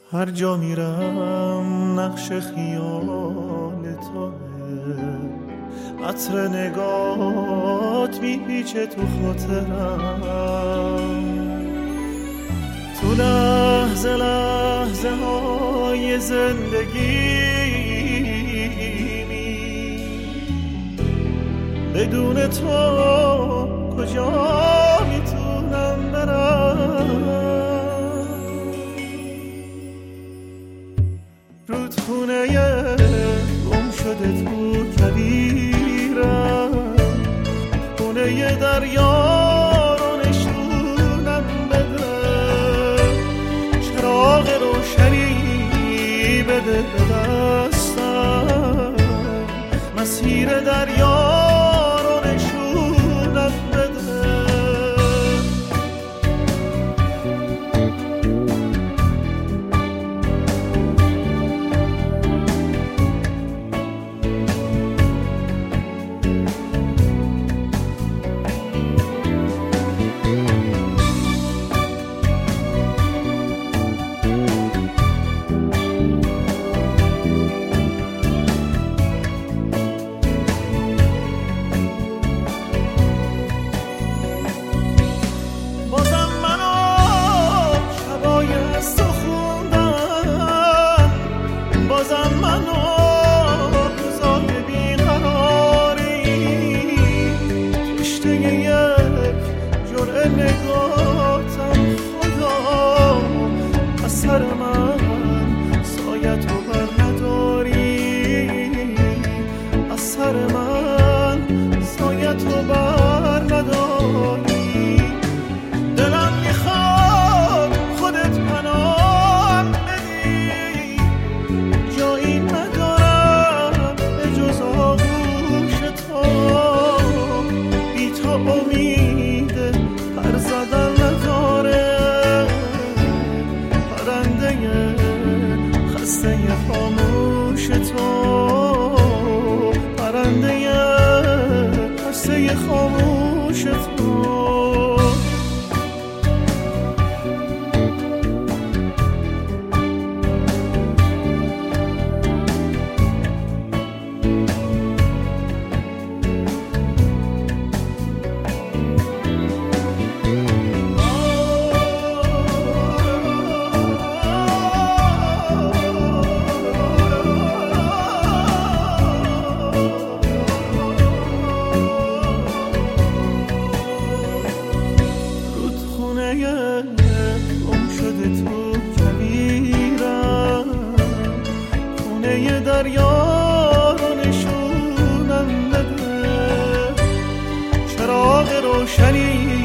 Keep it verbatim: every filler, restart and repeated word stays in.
هر جا میرم نقش خیال توه، عطر نگات میپیچه تو خاطرم. تو لحظه لحظه های زندگیمی بدون تو کجا میتونم برم؟ رودخونه گم شده تو کویرم، خونه دریا رو نشونم بده، چراغ روشنی بده به دستم، مسیر دریا رو نشونم بده. دریا رو نشونم بده، چراغ روشنی